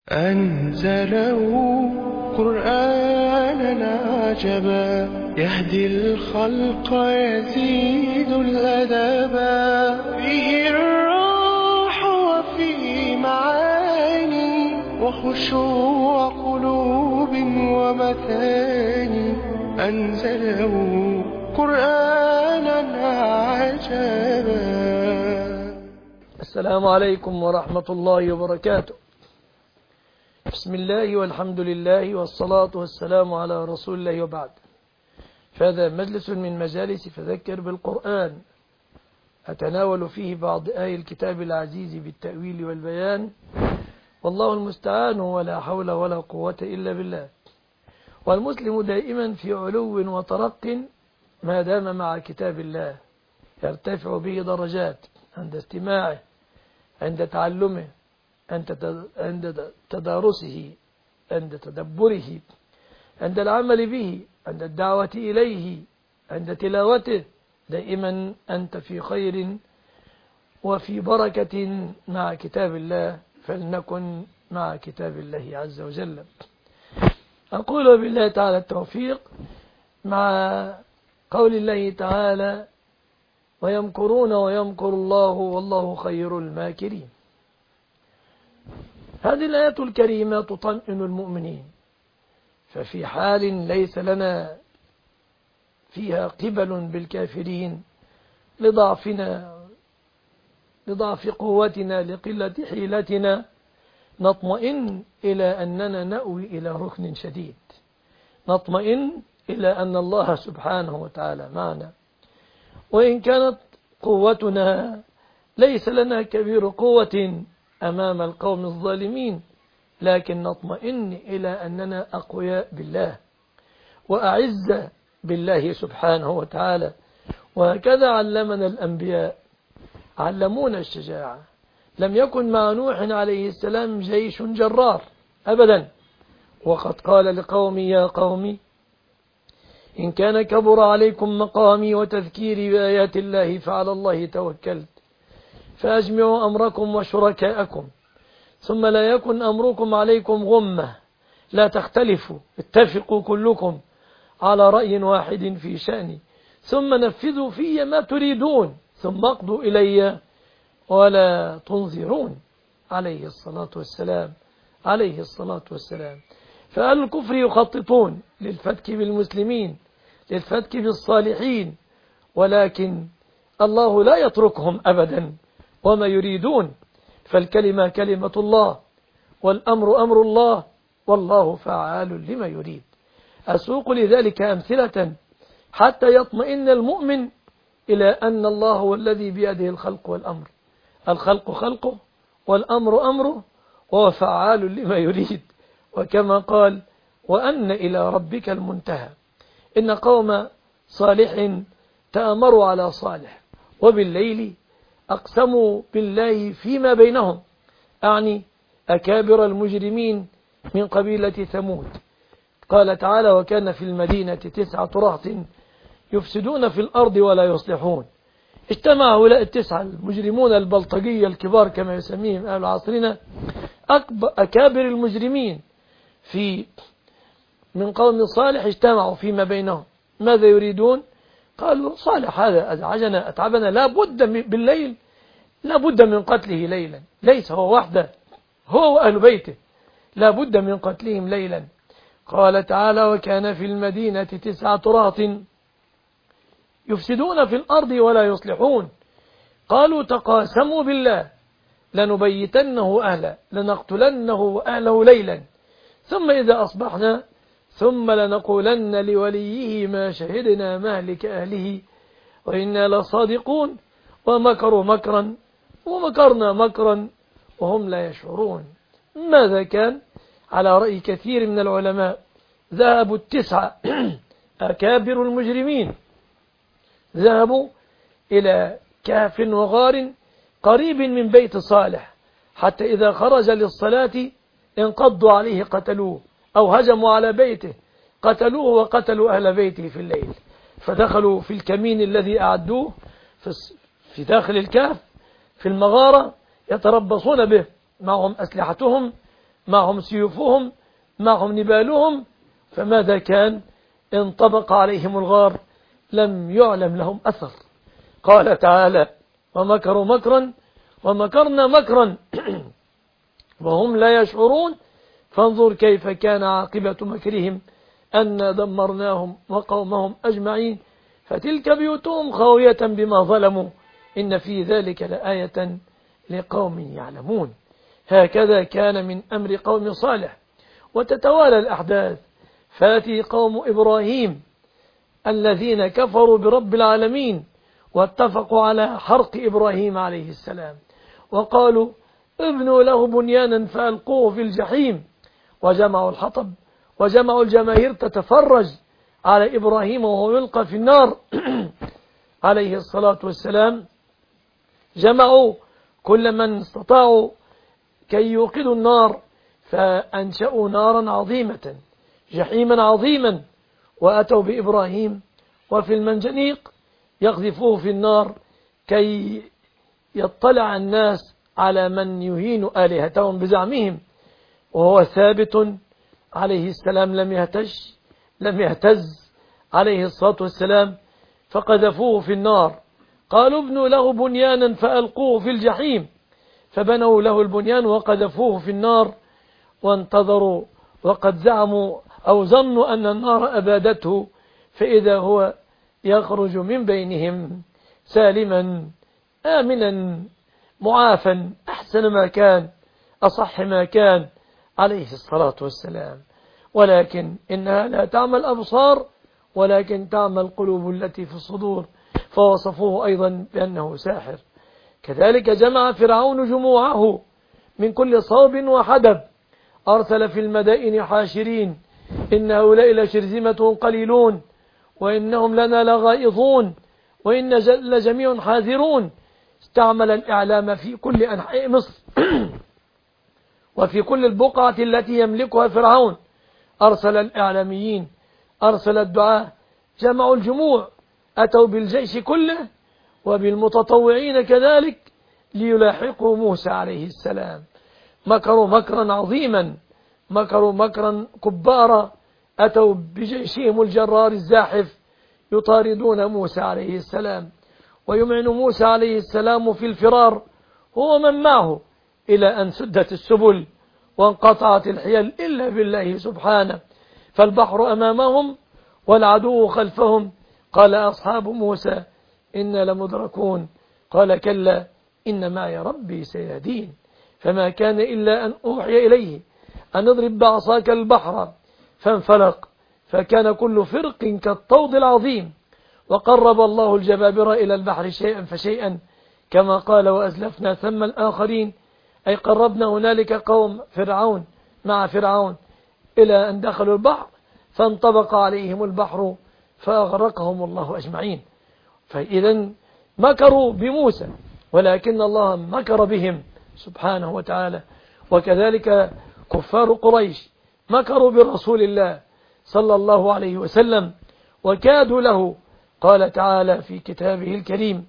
أنزله قرآنا عجبا يهدي الخلق يزيد الأدبا فيه الروح وفيه معاني وخشوع قلوب ومثاني أنزله قرآنا عجبا. السلام عليكم ورحمة الله وبركاته. بسم الله والحمد لله والصلاة والسلام على رسول الله وبعد. فهذا مجلس من مجالس فذكر بالقرآن، أتناول فيه بعض آي الكتاب العزيز بالتأويل والبيان، والله المستعان ولا حول ولا قوة إلا بالله. والمسلم دائما في علو وترق ما دام مع كتاب الله، يرتفع به درجات عند استماعه، عند تعلمه، عند تدارسه، عند تدبره، عند العمل به، عند الدعوة إليه، عند تلاوته. دائما أنت في خير وفي بركة مع كتاب الله، فلنكن مع كتاب الله عز وجل. أقول بالله تعالى التوفيق مع قول الله تعالى: ويمكرون ويمكر الله والله خير الماكرين. هذه الآية الكريمة تطمئن المؤمنين، ففي حال ليس لنا فيها قبل بالكافرين لضعفنا، لضعف قوتنا، لقلة حيلتنا، نطمئن إلى أننا نأوي إلى ركن شديد، نطمئن إلى أن الله سبحانه وتعالى معنا. وإن كانت قوتنا ليس لنا كبير قوة أمام القوم الظالمين، لكن نطمئن إلى أننا أقوياء بالله وأعز بالله سبحانه وتعالى. وهكذا علمنا الأنبياء، علمونا الشجاعة. لم يكن مع نوح عليه السلام جيش جرار أبدا، وقد قال لقومي: يا قوم إن كان كبر عليكم مقامي وتذكيري بآيات الله فعلى الله توكلت فأجمعوا أمركم وشركاءكم ثم لا يكن أمركم عليكم غمة، لا تختلفوا، اتفقوا كلكم على رأي واحد في شأني، ثم نفذوا في ما تريدون، ثم اقضوا إلي ولا تنظرون. عليه الصلاة والسلام، عليه الصلاة والسلام. فأهل الكفر يخططون للفتك بالمسلمين، للفتك بالصالحين، ولكن الله لا يتركهم أبدا وما يريدون، فالكلمة كلمة الله والأمر أمر الله والله فعال لما يريد. أسوق لذلك أمثلة حتى يطمئن المؤمن إلى أن الله هو الذي بيده الخلق والأمر، الخلق خلقه والأمر أمره وهو فعال لما يريد. وكما قال: وأن إلى ربك المنتهى. إن قوم صالح تأمروا على صالح وبالليل أقسموا بالله فيما بينهم، أعني أكابر المجرمين من قبيلة ثمود. قال تعالى: وكان في المدينة 9 رهط يفسدون في الأرض ولا يصلحون. اجتمع هؤلاء 9 المجرمون البلطجية الكبار كما يسميهم أهل عصرنا، أكابر المجرمين من قوم صالح، اجتمعوا فيما بينهم. ماذا يريدون؟ قالوا: صالح هذا أزعجنا أتعبنا، لا بد بالليل، لا بد من قتله ليلا، ليس هو وحده، هو وأهل بيته لا بد من قتلهم ليلا. قال تعالى: وكان في المدينة 9 رهط يفسدون في الأرض ولا يصلحون. قالوا: تقاسموا بالله لنبيتنه أهله لنقتلنه وأهله ليلا ثم إذا أصبحنا ثم لنقولن لوليه ما شهدنا مهلك أهله وإنا لصادقون ومكروا مكرا ومكرنا مكرا وهم لا يشعرون. ماذا كان؟ على رأي كثير من العلماء، ذهبوا 9 أكابر المجرمين، ذهبوا إلى كهف وغار قريب من بيت صالح، حتى إذا خرج للصلاة انقضوا عليه قتلوه، أو هجموا على بيته قتلوه وقتلوا أهل بيته في الليل. فدخلوا في الكمين الذي أعدوه في داخل الكهف في المغارة، يتربصون به، معهم أسلحتهم معهم سيوفهم، معهم نبالهم، فماذا كان؟ انطبق عليهم الغار، لم يعلم لهم أثر. قال تعالى: ومكروا مكرا ومكرنا مكرا وهم لا يشعرون فانظر كيف كان عاقبة مكرهم أنا دمرناهم وقومهم أجمعين فتلك بيوتهم خاوية بما ظلموا إن في ذلك لآية لقوم يعلمون. هكذا كان من أمر قوم صالح. وتتوالى الأحداث، فاتي قوم إبراهيم الذين كفروا برب العالمين واتفقوا على حرق إبراهيم عليه السلام، وقالوا ابنوا له بنيانا فألقوه في الجحيم، وجمعوا الحطب وجمعوا الجماهير تتفرج على إبراهيم وهو يلقى في النار عليه الصلاة والسلام. جمعوا كل من استطاعوا كي يوقدوا النار، فأنشأوا نارا عظيمة جحيما عظيما، وأتوا بإبراهيم وفي المنجنيق يقذفوه في النار كي يطلع الناس على من يهين آلهتهم بزعمهم، وهو ثابت عليه السلام لم يهتز عليه الصلاة والسلام، فقذفوه في النار. قالوا ابنوا له بنيانا فألقوه في الجحيم، فبنوا له البنيان وقذفوه في النار وانتظروا، وقد زعموا أو ظنوا أن النار أبادته، فإذا هو يخرج من بينهم سالما آمنا معافا أحسن ما كان أصح ما كان عليه الصلاة والسلام. ولكن إنها لا تعمى الأبصار ولكن تعمى القلوب التي في الصدور، فوصفوه أيضا بأنه ساحر. كذلك جمع فرعون جموعه من كل صوب وحدب، أرسل في المدائن حاشرين إن هؤلاء لشرذمة قليلون وإنهم لنا لغائظون وإن لجميع حاذرون. استعمل الإعلام في كل أنحاء مصر وفي كل البقعة التي يملكها فرعون، أرسل الإعلاميين، أرسل الدعاة، جمعوا الجموع، أتوا بالجيش كله وبالمتطوعين كذلك ليلاحقوا موسى عليه السلام. مكروا مكرا عظيما، مكروا مكرا كبارا، أتوا بجيشهم الجرار الزاحف يطاردون موسى عليه السلام، ويمعن موسى عليه السلام في الفرار هو من معه، إلى أن سدت السبل وانقطعت الحيل إلا بالله سبحانه، فالبحر أمامهم والعدو خلفهم. قال أصحاب موسى إنا لمدركون، قال كلا إن معي ربي سيهدين. فما كان إلا أن أوحي إليه أن اضرب بعصاك البحر فانفلق فكان كل فرق كالطود العظيم. وقرب الله الجبابرة إلى البحر شيئا فشيئا كما قال وأزلفنا ثم الآخرين، أي قربنا هنالك قوم فرعون مع فرعون إلى أن دخلوا البحر فانطبق عليهم البحر فأغرقهم الله أجمعين. فإذا مكروا بموسى ولكن الله مكر بهم سبحانه وتعالى. وكذلك كفار قريش مكروا برسول الله صلى الله عليه وسلم وكادوا له. قال تعالى في كتابه الكريم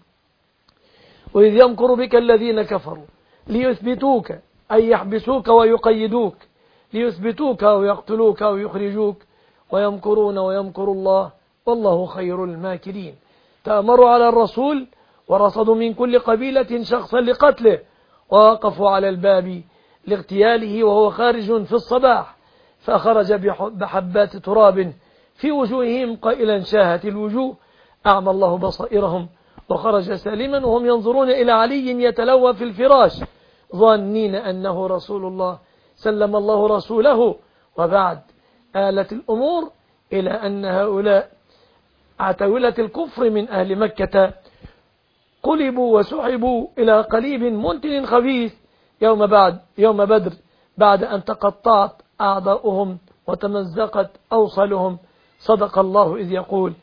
وإذ يمكر بك الذين كفروا ليثبتوك أي يحبسوك ويقيدوك، ليثبتوك أو يقتلوك أو يخرجوك، ويمكرون ويمكر الله والله خير الماكرين. تأمروا على الرسول ورصدوا من كل قبيلة شخصا لقتله، ووقفوا على الباب لاغتياله وهو خارج في الصباح، فخرج بحبات تراب في وجوههم قائلا شاهت الوجوه أعمى الله بصائرهم، وخرج سالما وهم ينظرون إلى علي يتلوى في الفراش ظانين أنه رسول الله سلم الله رسوله. وبعد آلت الأمور إلى أن هؤلاء عتاولة الكفر من أهل مكة قلبوا وسحبوا إلى قليب منتن خبيث يوم بدر بعد أن تقطعت أعضاؤهم وتمزقت أوصالهم. صدق الله إذ يقول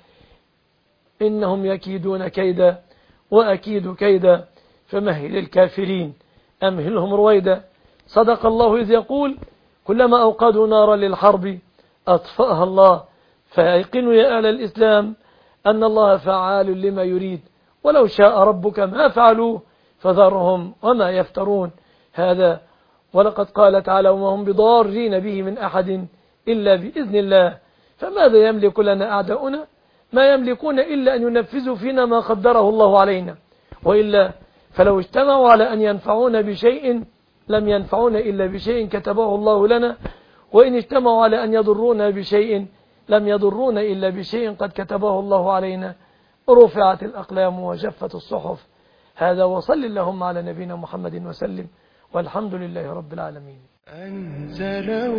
إنهم يكيدون كيدا وأكيد كيدا فمهل الكافرين أمهلهم رويدا. صدق الله إذ يقول كلما أوقدوا نارا للحرب أطفأها الله، فأيقنوا يا أهل الإسلام أن الله فعال لما يريد ولو شاء ربك ما فعلوه فذرهم وما يفترون. هذا ولقد قال تعالى وما هم بضارين به من أحد إلا بإذن الله. فماذا يملك لنا أعداؤنا؟ ما يملكون إلا أن ينفذوا فينا ما قدره الله علينا، وإلا فلو اجتمعوا على أن ينفعون بشيء لم ينفعون إلا بشيء كتبه الله لنا، وإن اجتمعوا على أن يضرونا بشيء لم يضرونا إلا بشيء قد كتبه الله علينا. رفعت الأقلام وجفت الصحف. هذا وصل اللهم على نبينا محمد وسلم، والحمد لله رب العالمين. أنزله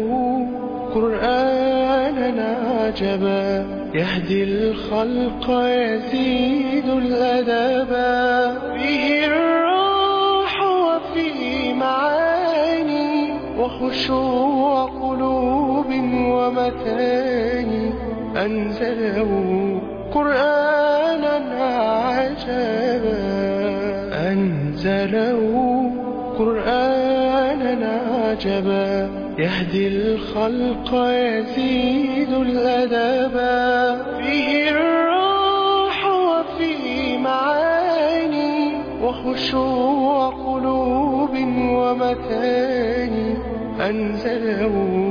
قرآنا عجبا يهدي الخلق يزيد الأدبا، به الروح وفيه معاني وخشوع قلوب ومتاني. أنزله قرآنا عجبا، أنزله قرآنا عجبا يهدي الخلق يزيد الأدبا، به الروح وفيه معاني وخشوع قلوب ومتاني. أنزله